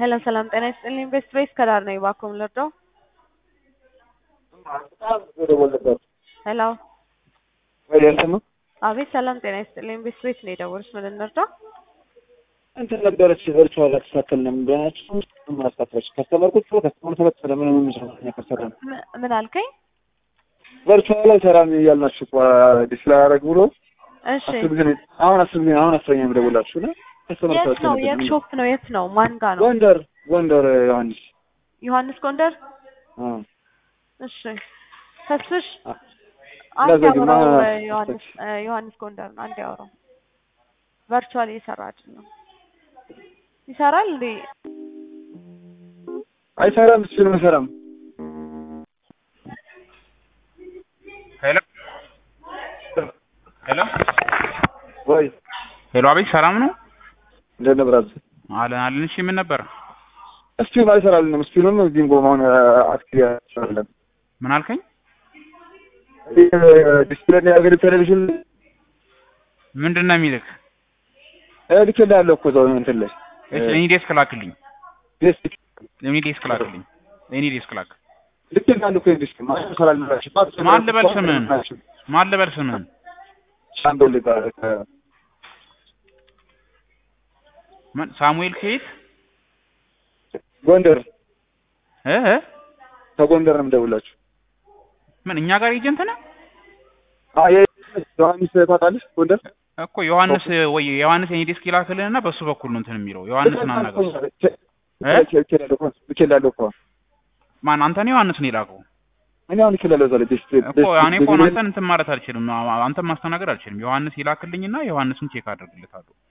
ሄሎ ሰላም ጤና ይስጥልኝ። ቤስት ቤስ ከዳር ነው እባክዎን ልርዳው? ሄሎ አቤት ሰላም ጤና ይስጥልኝ። ቤስት ቤስ ነው የደወልኩት። ምን እንርዳው? እንትን ነበረች ቨርቹዋል አትሳተልንም ብለናችሁ ማስታፈች ከስተመርኩት ከስተመር ተበተለ ምን ከሰራ ምን አልከኝ? ቨርቹዋል ሰራም ያልናችሁ ዲስፕሌይ አረግ ብሎ እሺ አሁን አስረኛ ደውላችሁ ነው ከስተመር የት ነው? የት ሾፕ ነው? የት ነው? ማን ጋር ነው? ጎንደር ዮሐንስ ጎንደር። እሺ ተስፍሽ ለዘግማ ዮሐንስ ጎንደር ነው። አንድ ያወራው ቨርቹዋል እየሰራ አይደለም። ይሰራል እንዴ? አይሰራም። እሱ ነው ሰራም። ሄሎ ወይ ሄሎ አቤት ሰላም ነው? እንደነብራዝ አለን። እሺ ምን ነበር? እስቲ አይሰራልንም። እስቲ ነው ዲንጎ ማን አክቲያ ይሰራል። ምን አልከኝ? ዲስፕሌይ ያገር ቴሌቪዥን ምንድነው የሚልክ? ልክልህ ያለው እኮ ዘው እንትን ላይ እሺ እኔ ዴስክ ላክልኝ። ዴስክ ልክልህ ያለው እኮ ዴስክ ማለት ሰራልናችሁ። ማን ልበል ስምህን? ሻምበል ጋር ምን ሳሙኤል ከየት? ጎንደር እ ከጎንደር ነው የምደውላችሁ። ምን እኛ ጋር ኤጀንት ነህ? ዮሐንስ ታውቃለህ? ጎንደር እኮ ዮሐንስ የኔ ዴስክ ይላክልህና በሱ በኩል ነው እንትን የሚለው ዮሐንስን አናገር ማን አንተ ነው ዮሐንስ ነው ይላከው? እኔ አሁን ይችላል ዘለ ዴስክ እኮ እኔ እኮ አንተን እንትን ማለት አልችልም። አንተን ማስተናገድ አልችልም። ዮሐንስ ይላክልኝና ዮሐንስን ቼክ አድርግልታለሁ።